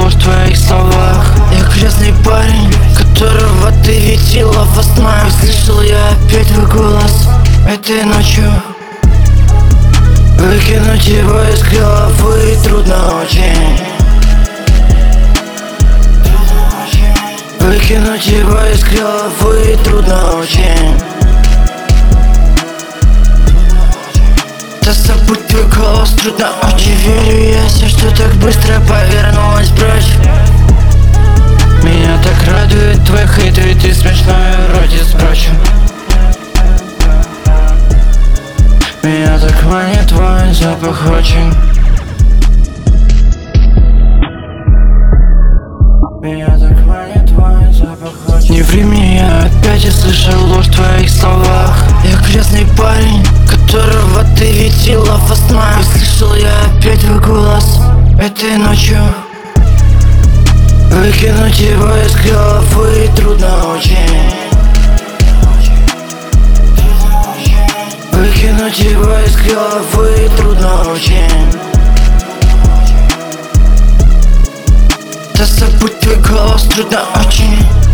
ложь в твоих словах. Я грязный парень, которого ты видела во снах. И слышал я опять твой голос этой ночью. Выкинуть его из головы трудно очень. Выкинуть его из головы трудно очень. Да забудь твой голос трудно очень. Верю я себе, что так быстро повернулась прочь. Меня так радует твой хейт, ведь ты смешной уродец, впрочем. Меня так манит твой запах очень. Меня так манит твой запах очень. Не ври мне, я опять слышал ложь в твоих словах. Я грязный парень, которого ты видела во снах. И слышал я опять твой голос этой ночью. Выкинуть его из головы трудно очень. Выкинуть его из головы трудно очень. Да забудь твой голос трудно очень.